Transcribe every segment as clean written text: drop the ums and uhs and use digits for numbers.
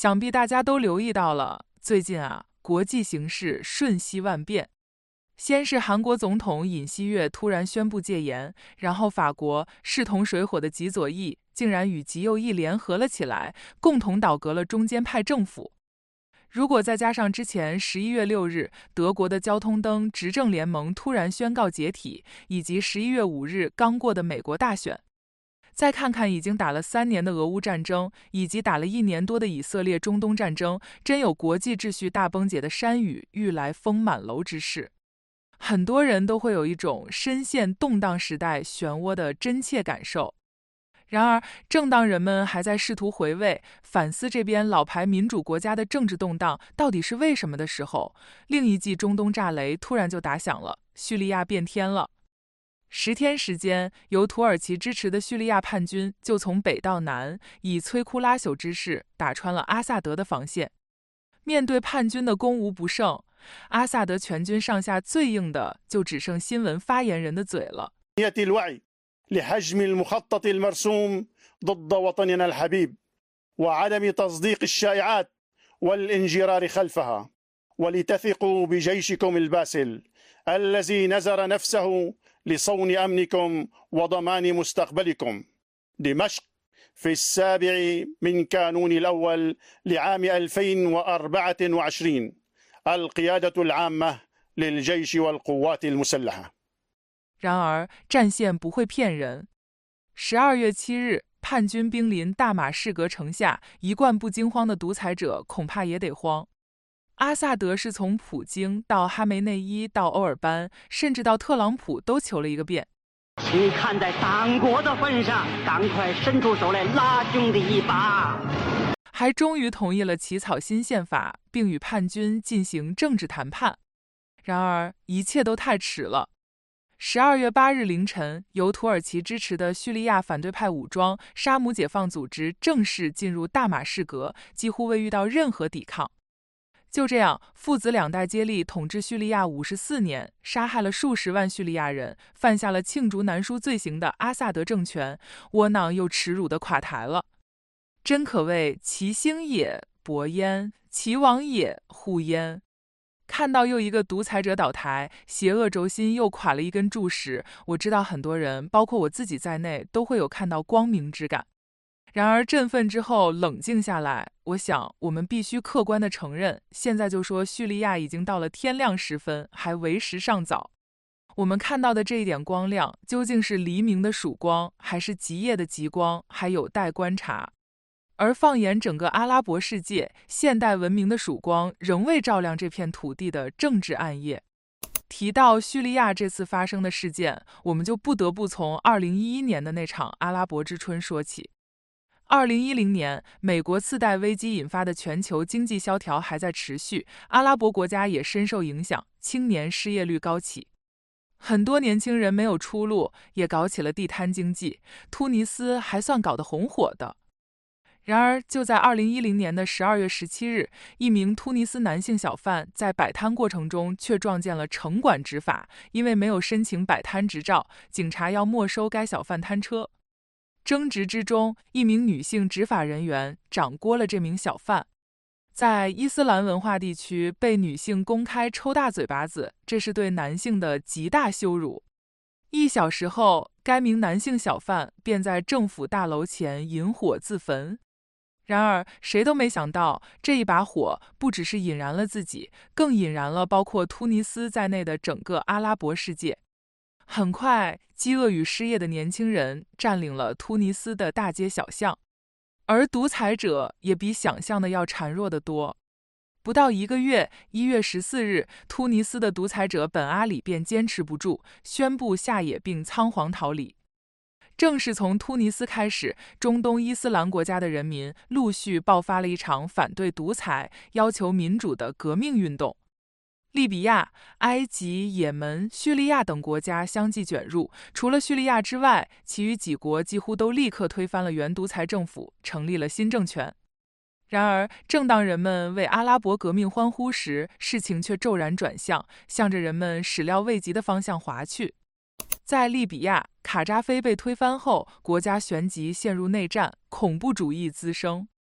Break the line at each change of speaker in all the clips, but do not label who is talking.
想必大家都留意到了，最近国际形势瞬息万变。先是韩国总统尹锡悦突然宣布戒严，然后法国势同水火的极左翼竟然与极右翼联合了起来，共同倒戈了中间派政府。如果再加上之前11月6日德国的交通灯执政联盟突然宣告解体，以及11月5日刚过的美国大选，再看看已经打了3年的俄乌战争，以及打了1年多的以色列中东战争，真有国际秩序大崩解的山雨欲来风满楼之势。很多人都会有一种深陷动荡时代漩涡的真切感受。然而，正当人们还在试图回味、反思这边老牌民主国家的政治动荡到底是为什么的时候，另一记中东炸雷突然就打响了，叙利亚变天了。10天时间，由土耳其支持的叙利亚叛军就从北到南，以摧枯拉朽之势打穿了阿萨德的防线。面对叛军的攻无不胜，阿萨德全军上下最硬的就只剩新闻发言人的嘴了。
لحجم المخطط المرسوم ضد وطننا الحبيب وعدم تصديق الشائعات والانجرار خلفها ولتثقوا بجيشكم الباسل الذي نزر نفسه لصون أمنكم وضمان مستقبلكم. دمشق في 7 من كانون الأول لعام 2024 القيادة العامة للجيش والقوات المسلحة。
然而，战线不会骗人。12月7日，叛军兵临大马士革城下，一贯不惊慌的独裁者恐怕也得慌。阿萨德是从普京到哈梅内伊到欧尔班，甚至到特朗普都求了一个遍。
请看在党国的份上，赶快伸出手来拉兄弟一把。
还终于同意了起草新宪法，并与叛军进行政治谈判。然而，一切都太迟了。12月8日凌晨，由土耳其支持的叙利亚反对派武装沙姆解放组织正式进入大马士革，几乎未遇到任何抵抗。就这样，父子2代接力统治叙利亚54年，杀害了数十万叙利亚人，犯下了罄竹难书罪行的阿萨德政权，窝囊又耻辱地垮台了。真可谓其兴也勃焉，其亡也忽焉。看到又一个独裁者倒台，邪恶轴心又垮了一根柱石，我知道很多人，包括我自己在内，都会有看到光明之感。然而振奋之后冷静下来，我想我们必须客观地承认，现在就说叙利亚已经到了天亮时分，还为时尚早。我们看到的这一点光亮，究竟是黎明的曙光，还是极夜的极光，还有待观察。而放眼整个阿拉伯世界，现代文明的曙光仍未照亮这片土地的政治暗夜。提到叙利亚这次发生的事件，我们就不得不从2011年的那场阿拉伯之春说起。2010年，美国次贷危机引发的全球经济萧条还在持续，阿拉伯国家也深受影响，青年失业率高企。很多年轻人没有出路，也搞起了地摊经济，突尼斯还算搞得红火的。然而，就在2010年的12月17日，一名突尼斯男性小贩在摆摊过程中却撞见了城管执法，因为没有申请摆摊执照，警察要没收该小贩摊车。争执之中，一名女性执法人员掌掴了这名小贩。在伊斯兰文化地区，被女性公开抽大嘴巴子，这是对男性的极大羞辱。1小时后，该名男性小贩便在政府大楼前引火自焚。然而，谁都没想到，这一把火不只是引燃了自己，更引燃了包括突尼斯在内的整个阿拉伯世界。很快，饥饿与失业的年轻人占领了突尼斯的大街小巷，而独裁者也比想象的要孱弱得多。不到1个月，1月14日，突尼斯的独裁者本阿里便坚持不住，宣布下野并仓皇逃离。正是从突尼斯开始，中东伊斯兰国家的人民陆续爆发了一场反对独裁、要求民主的革命运动。利比亚、埃及、也门、叙利亚等国家相继卷入，除了叙利亚之外，其余几国几乎都立刻推翻了原独裁政府，成立了新政权。然而，正当人们为阿拉伯革命欢呼时，事情却骤然转向，向着人们始料未及的方向滑去。在利比亚，卡扎菲被推翻后，国家旋即陷入内战，恐怖主义滋生。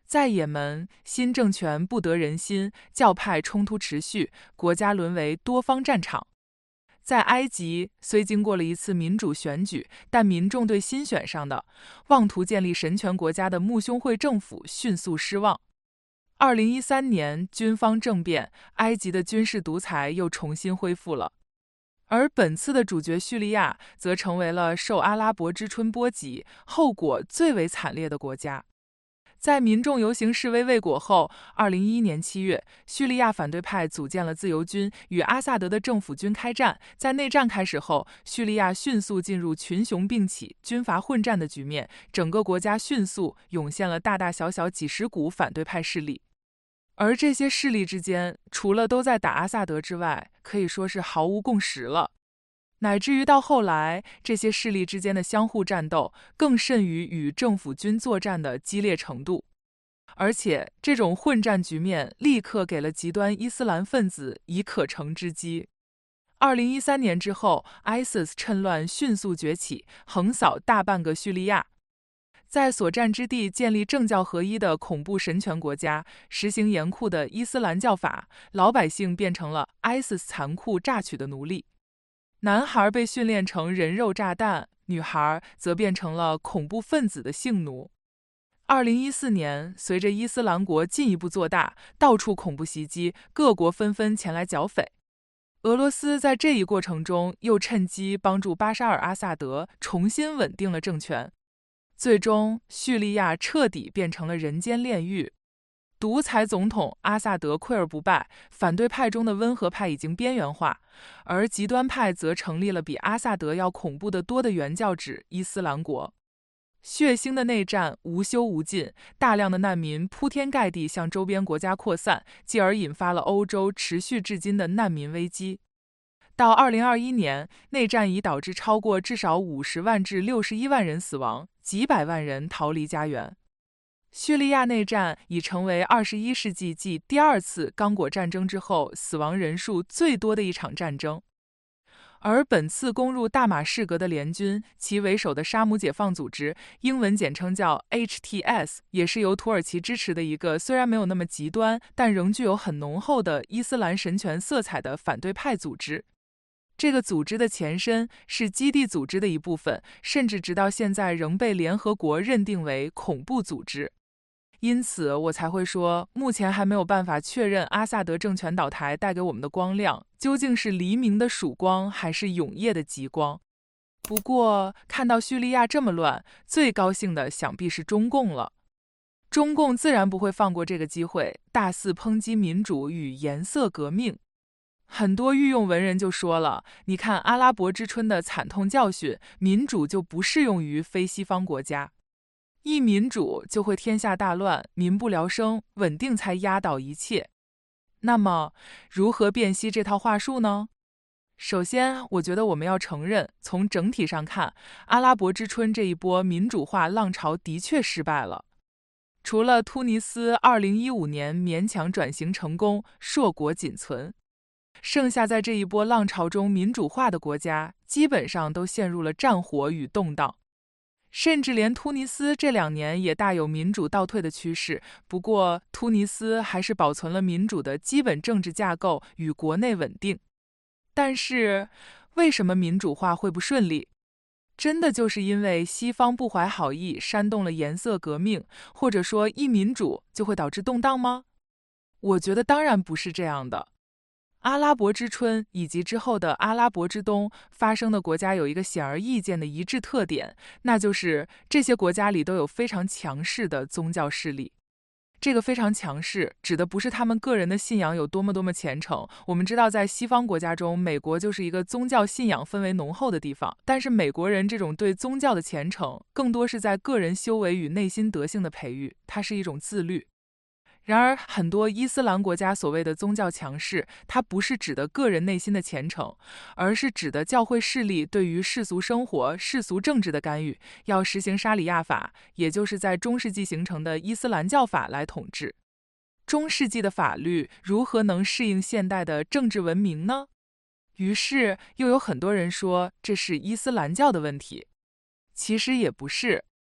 在也门，新政权不得人心，教派冲突持续，国家沦为多方战场。在埃及，虽经过了一次民主选举，但民众对新选上的妄图建立神权国家的穆兄会政府迅速失望。2013年军方政变，埃及的军事独裁又重新恢复了。而本次的主角叙利亚则成为了受阿拉伯之春波及，后果最为惨烈的国家。在民众游行示威未果后，2011年7月，叙利亚反对派组建了自由军，与阿萨德的政府军开战。在内战开始后，叙利亚迅速进入群雄并起、军阀混战的局面，整个国家迅速涌现了大大小小几十股反对派势力。而这些势力之间，除了都在打阿萨德之外，可以说是毫无共识了。乃至于到后来，这些势力之间的相互战斗更甚于与政府军作战的激烈程度。而且这种混战局面立刻给了极端伊斯兰分子以可乘之机。2013年之后， ISIS 趁乱迅速崛起，横扫大半个叙利亚，在所占之地建立政教合一的恐怖神权国家，实行严酷的伊斯兰教法，老百姓变成了 ISIS 残酷榨取的奴隶。男孩被训练成人肉炸弹，女孩则变成了恐怖分子的性奴。2014年，随着伊斯兰国进一步做大，到处恐怖袭击，各国纷纷前来剿匪。俄罗斯在这一过程中又趁机帮助巴沙尔·阿萨德重新稳定了政权。最终，叙利亚彻底变成了人间炼狱。独裁总统阿萨德溃而不败，反对派中的温和派已经边缘化，而极端派则成立了比阿萨德要恐怖得多的原教旨伊斯兰国。血腥的内战无休无尽，大量的难民铺天盖地向周边国家扩散，继而引发了欧洲持续至今的难民危机。到2021年，内战已导致超过至少50万至61万人死亡，几百万人逃离家园。叙利亚内战已成为21世纪继第二次刚果战争之后死亡人数最多的一场战争。而本次攻入大马士革的联军，其为首的沙姆解放组织，英文简称叫 HTS， 也是由土耳其支持的一个虽然没有那么极端，但仍具有很浓厚的伊斯兰神权色彩的反对派组织。这个组织的前身是基地组织的一部分，甚至直到现在仍被联合国认定为恐怖组织。因此我才会说，目前还没有办法确认阿萨德政权倒台带给我们的光亮究竟是黎明的曙光还是永夜的极光。不过看到叙利亚这么乱，最高兴的想必是中共了。中共自然不会放过这个机会，大肆抨击民主与颜色革命。很多御用文人就说了，你看阿拉伯之春的惨痛教训，民主就不适用于非西方国家。一民主就会天下大乱，民不聊生，稳定才压倒一切。那么如何辨析这套话术呢？首先，我觉得我们要承认，从整体上看，阿拉伯之春这一波民主化浪潮的确失败了。除了突尼斯2015年勉强转型成功，硕果仅存，剩下在这一波浪潮中民主化的国家，基本上都陷入了战火与动荡。甚至连突尼斯这2年也大有民主倒退的趋势，不过突尼斯还是保存了民主的基本政治架构与国内稳定。但是为什么民主化会不顺利？真的就是因为西方不怀好意煽动了颜色革命，或者说一民主就会导致动荡吗？我觉得当然不是这样的。阿拉伯之春以及之后的阿拉伯之冬发生的国家有一个显而易见的一致特点，那就是这些国家里都有非常强势的宗教势力。这个非常强势指的不是他们个人的信仰有多么虔诚，我们知道在西方国家中，美国就是一个宗教信仰氛围浓厚的地方，但是美国人这种对宗教的虔诚更多是在个人修为与内心德性的培育，它是一种自律。然而很多伊斯兰国家所谓的宗教强势，它不是指的个人内心的虔诚，而是指的教会势力对于世俗生活、世俗政治的干预，要实行沙里亚法，也就是在中世纪形成的伊斯兰教法来统治。中世纪的法律如何能适应现代的政治文明呢？于是又有很多人说这是伊斯兰教的问题。其实也不是。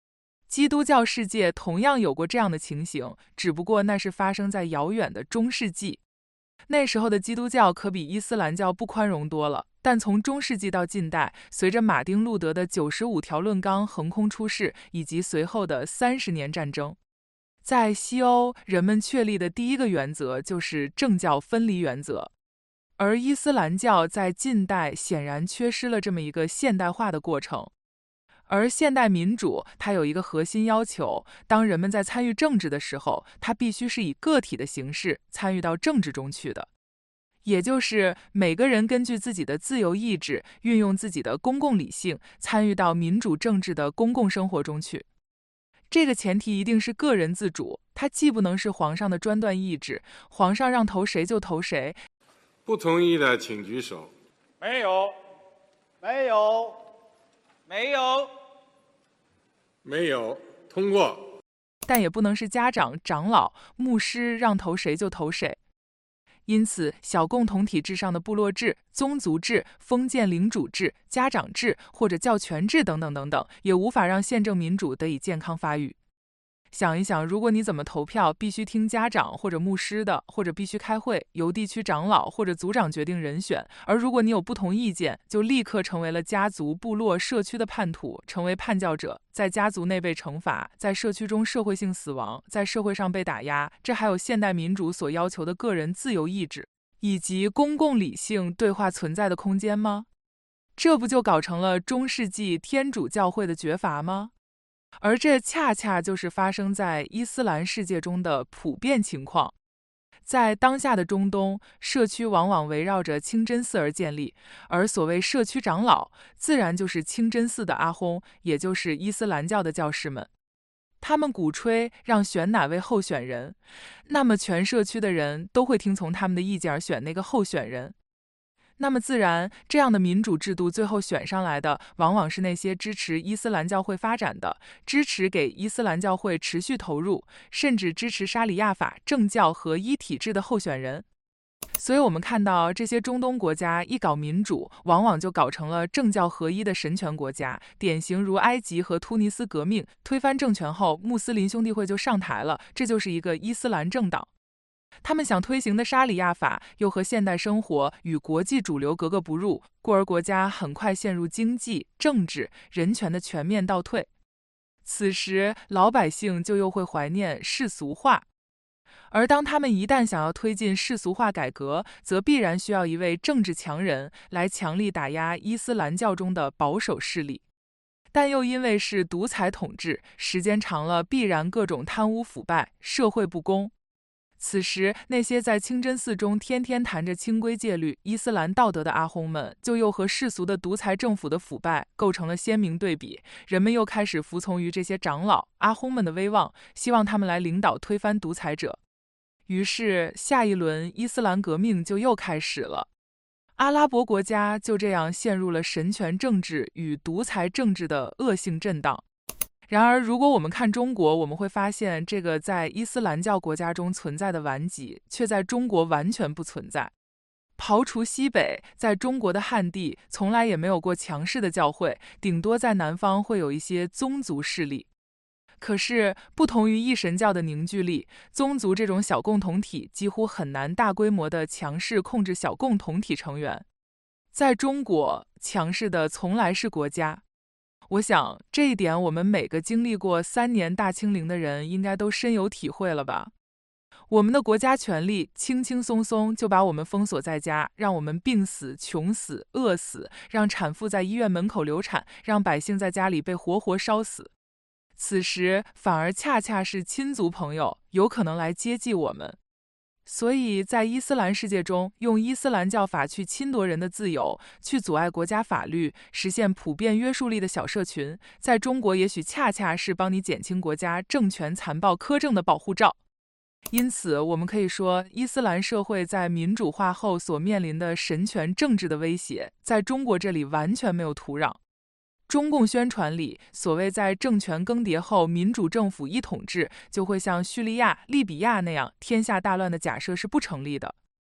基督教世界同样有过这样的情形，只不过那是发生在遥远的中世纪。那时候的基督教可比伊斯兰教不宽容多了，但从中世纪到近代，随着马丁·路德的95条论纲横空出世，以及随后的30年战争，在西欧人们确立的第一个原则就是政教分离原则，而伊斯兰教在近代显然缺失了这么一个现代化的过程。而现代民主它有一个核心要求，当人们在参与政治的时候，它必须是以个体的形式参与到政治中去的，也就是每个人根据自己的自由意志，运用自己的公共理性，参与到民主政治的公共生活中去。这个前提一定是个人自主，它既不能是皇上的专断意志，皇上让投谁就投谁。
不同意的请举手。
没有，没有，没有，
没有，通过。
但也不能是家长、长老、牧师让投谁就投谁。因此，小共同体制上的部落制、宗族制、封建领主制、家长制或者教权制等等等等，也无法让宪政民主得以健康发育。想一想，如果你怎么投票必须听家长或者牧师的，或者必须开会由地区长老或者族长决定人选，而如果你有不同意见，就立刻成为了家族、部落、社区的叛徒，成为叛教者，在家族内被惩罚，在社区中社会性死亡，在社会上被打压。这还有现代民主所要求的个人自由意志以及公共理性对话存在的空间吗？这不就搞成了中世纪天主教会的绝罚吗？而这恰恰就是发生在伊斯兰世界中的普遍情况。在当下的中东，社区往往围绕着清真寺而建立，而所谓社区长老，自然就是清真寺的阿訇，也就是伊斯兰教的教士们。他们鼓吹让选哪位候选人，那么全社区的人都会听从他们的意见而选那个候选人。那么自然，这样的民主制度最后选上来的，往往是那些支持伊斯兰教会发展的，支持给伊斯兰教会持续投入，甚至支持沙里亚法政教合一体制的候选人。所以我们看到这些中东国家一搞民主，往往就搞成了政教合一的神权国家，典型如埃及和突尼斯革命，推翻政权后，穆斯林兄弟会就上台了，这就是一个伊斯兰政党。他们想推行的沙里亚法又和现代生活与国际主流格格不入，故而国家很快陷入经济、政治、人权的全面倒退。此时老百姓就又会怀念世俗化，而当他们一旦想要推进世俗化改革，则必然需要一位政治强人来强力打压伊斯兰教中的保守势力。但又因为是独裁统治，时间长了必然各种贪污腐败、社会不公。此时那些在清真寺中天天谈着清规戒律、伊斯兰道德的阿訇们，就又和世俗的独裁政府的腐败构成了鲜明对比，人们又开始服从于这些长老阿訇们的威望，希望他们来领导推翻独裁者。于是下一轮伊斯兰革命就又开始了，阿拉伯国家就这样陷入了神权政治与独裁政治的恶性震荡。然而如果我们看中国，我们会发现这个在伊斯兰教国家中存在的顽疾却在中国完全不存在。刨除西北，在中国的汉地从来也没有过强势的教会，顶多在南方会有一些宗族势力。可是不同于一神教的凝聚力，宗族这种小共同体几乎很难大规模的强势控制小共同体成员。在中国，强势的从来是国家。我想这一点我们每个经历过3年大清零的人应该都深有体会了吧。我们的国家权力轻轻松松就把我们封锁在家，让我们病死、穷死、饿死，让产妇在医院门口流产，让百姓在家里被活活烧死。此时反而恰恰是亲族朋友有可能来接济我们。所以在伊斯兰世界中，用伊斯兰教法去侵夺人的自由，去阻碍国家法律，实现普遍约束力的小社群，在中国也许恰恰是帮你减轻国家政权残暴苛政的保护罩。因此我们可以说，伊斯兰社会在民主化后所面临的神权政治的威胁，在中国这里完全没有土壤。中共宣传里所谓在政权更迭后民主政府一统治就会像叙利亚、利比亚那样天下大乱的假设是不成立的。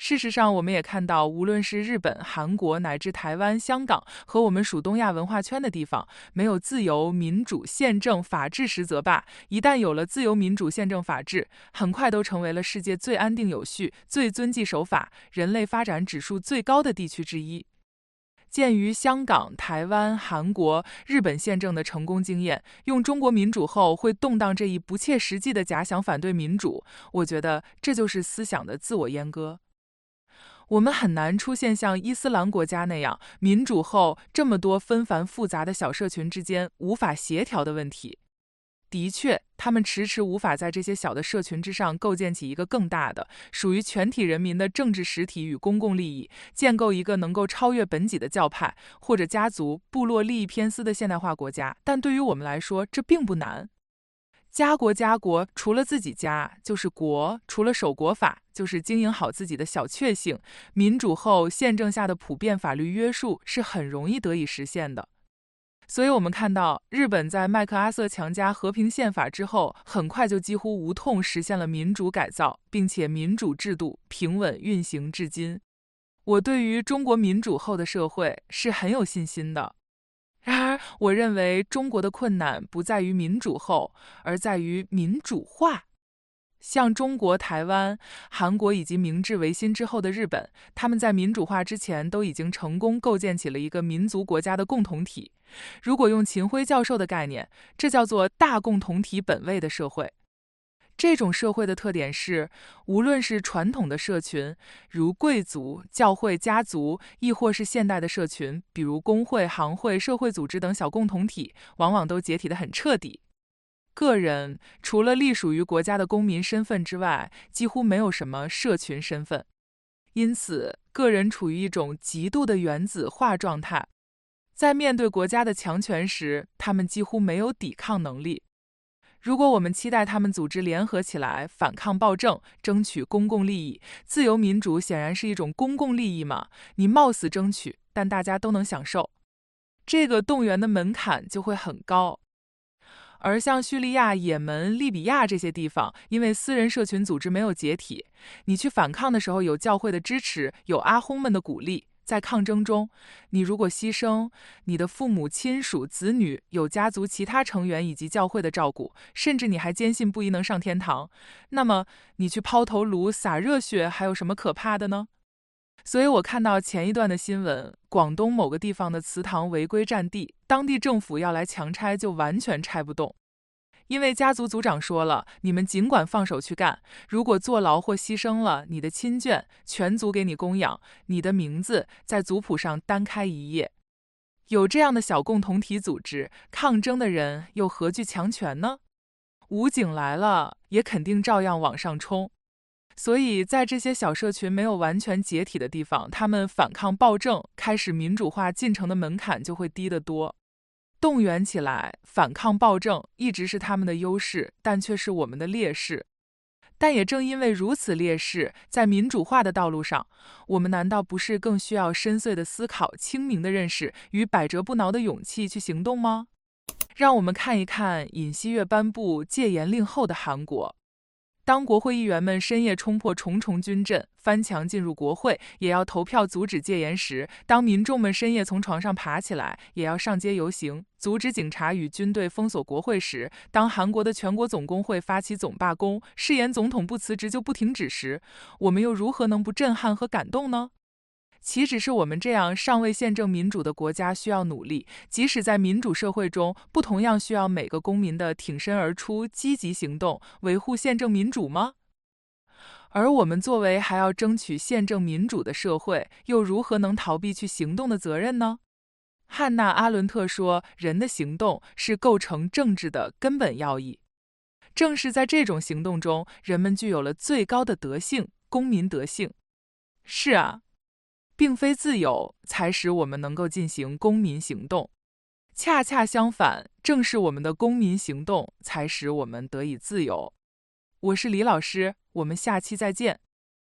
事实上，我们也看到，无论是日本、韩国乃至台湾、香港和我们属东亚文化圈的地方，没有自由、民主、宪政、法治实则罢，一旦有了自由、民主、宪政、法治，很快都成为了世界最安定有序、最遵纪守法、人类发展指数最高的地区之一。鉴于香港、台湾、韩国、日本宪政的成功经验，用中国民主后会动荡这一不切实际的假想反对民主，我觉得这就是思想的自我阉割。我们很难出现像伊斯兰国家那样，民主后这么多纷繁复杂的小社群之间无法协调的问题。的确，他们迟迟无法在这些小的社群之上构建起一个更大的、属于全体人民的政治实体与公共利益，建构一个能够超越本己的教派或者家族、部落利益偏私的现代化国家。但对于我们来说，这并不难。家国，除了自己家就是国，除了守国法就是经营好自己的小确幸。民主后宪政下的普遍法律约束是很容易得以实现的。所以我们看到，日本在麦克阿瑟强加和平宪法之后，很快就几乎无痛实现了民主改造，并且民主制度平稳运行至今。我对于中国民主后的社会是很有信心的。然而，我认为中国的困难不在于民主后，而在于民主化。像中国、台湾、韩国以及明治维新之后的日本，他们在民主化之前都已经成功构建起了一个民族国家的共同体。如果用秦晖教授的概念，这叫做大共同体本位的社会。这种社会的特点是，无论是传统的社群，如贵族、教会、家族，亦或是现代的社群，比如工会、行会、社会组织等小共同体，往往都解体得很彻底。个人除了隶属于国家的公民身份之外，几乎没有什么社群身份。因此，个人处于一种极度的原子化状态。在面对国家的强权时，他们几乎没有抵抗能力。如果我们期待他们组织联合起来反抗暴政，争取公共利益，自由民主显然是一种公共利益嘛，你冒死争取，但大家都能享受，这个动员的门槛就会很高。而像叙利亚、也门、利比亚这些地方，因为私人社群组织没有解体，你去反抗的时候有教会的支持，有阿訇们的鼓励。在抗争中，你如果牺牲，你的父母亲属子女有家族其他成员以及教会的照顾，甚至你还坚信不疑能上天堂，那么你去抛头颅洒热血还有什么可怕的呢？所以我看到前一段的新闻，广东某个地方的祠堂违规占地，当地政府要来强拆就完全拆不动。因为家族族长说了，你们尽管放手去干，如果坐牢或牺牲了，你的亲眷全族给你供养，你的名字在族谱上单开一页。有这样的小共同体组织，抗争的人又何惧强权呢？武警来了，也肯定照样往上冲。所以在这些小社群没有完全解体的地方，他们反抗暴政、开始民主化进程的门槛就会低得多。动员起来反抗暴政一直是他们的优势，但却是我们的劣势。但也正因为如此劣势，在民主化的道路上，我们难道不是更需要深邃的思考、清明的认识与百折不挠的勇气去行动吗？让我们看一看尹锡悦颁布戒严令后的韩国。当国会议员们深夜冲破重重军阵，翻墙进入国会，也要投票阻止戒严时，当民众们深夜从床上爬起来，也要上街游行，阻止警察与军队封锁国会时，当韩国的全国总工会发起总罢工，誓言总统不辞职就不停止时，我们又如何能不震撼和感动呢？岂止是我们这样尚未宪政民主的国家需要努力，即使在民主社会中，不同样需要每个公民的挺身而出、积极行动，维护宪政民主吗？而我们作为还要争取宪政民主的社会，又如何能逃避去行动的责任呢？汉娜·阿伦特说，人的行动是构成政治的根本要义。正是在这种行动中，人们具有了最高的德性，公民德性。是啊，并非自由才使我们能够进行公民行动，恰恰相反，正是我们的公民行动才使我们得以自由。我是李老师，我们下期再见。